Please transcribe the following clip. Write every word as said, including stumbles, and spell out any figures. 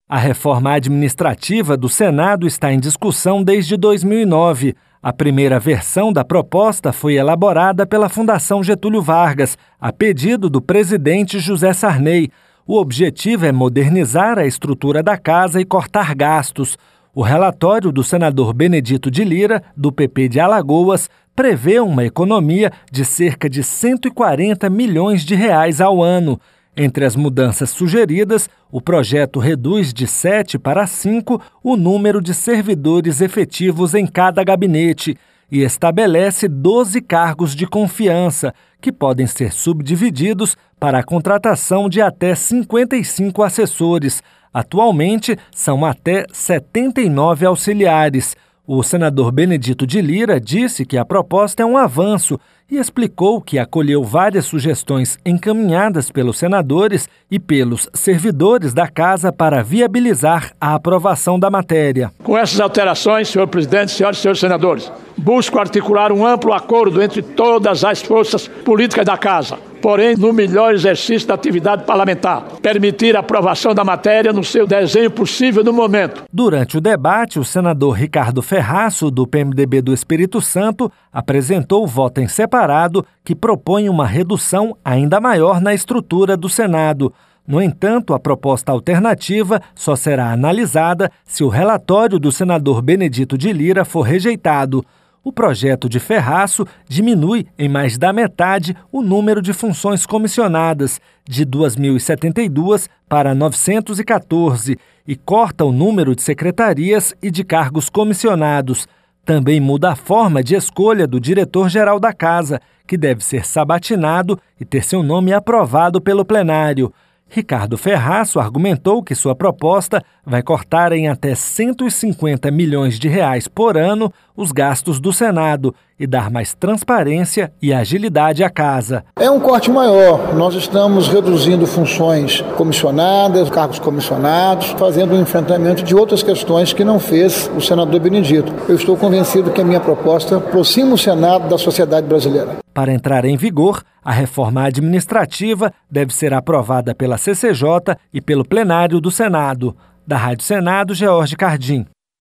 A reforma administrativa do Senado está em discussão desde dois mil e nove. A primeira versão da proposta foi elaborada pela Fundação Getúlio Vargas, a pedido do presidente José Sarney. O objetivo é modernizar a estrutura da casa e cortar gastos. O relatório do senador Benedito de Lira, do P P de Alagoas, prevê uma economia de cerca de cento e quarenta milhões de reais ao ano. Entre as mudanças sugeridas, o projeto reduz de sete para cinco o número de servidores efetivos em cada gabinete e estabelece doze cargos de confiança, que podem ser subdivididos para a contratação de até cinquenta e cinco assessores. Atualmente, são até setenta e nove auxiliares. O senador Benedito de Lira disse que a proposta é um avanço e explicou que acolheu várias sugestões encaminhadas pelos senadores e pelos servidores da casa para viabilizar a aprovação da matéria. Com essas alterações, senhor presidente, senhoras e senhores senadores, busco articular um amplo acordo entre todas as forças políticas da casa, porém no melhor exercício da atividade parlamentar, permitir a aprovação da matéria no seu desenho possível no momento. Durante o debate, o senador Ricardo Ferraço, do P M D B do Espírito Santo, apresentou o voto em separado que propõe uma redução ainda maior na estrutura do Senado. No entanto, a proposta alternativa só será analisada se o relatório do senador Benedito de Lira for rejeitado. O projeto de Ferraço diminui em mais da metade o número de funções comissionadas, de duas mil e setenta e duas para novecentos e quatorze, e corta o número de secretarias e de cargos comissionados. Também muda a forma de escolha do diretor-geral da casa, que deve ser sabatinado e ter seu nome aprovado pelo plenário. Ricardo Ferraço argumentou que sua proposta vai cortar em até cento e cinquenta milhões de reais por ano os gastos do Senado e dar mais transparência e agilidade à casa. É um corte maior. Nós estamos reduzindo funções comissionadas, cargos comissionados, fazendo um enfrentamento de outras questões que não fez o senador Benedito. Eu estou convencido que a minha proposta aproxima o Senado da sociedade brasileira. Para entrar em vigor, a reforma administrativa deve ser aprovada pela C C J e pelo plenário do Senado. Da Rádio Senado, George Cardim.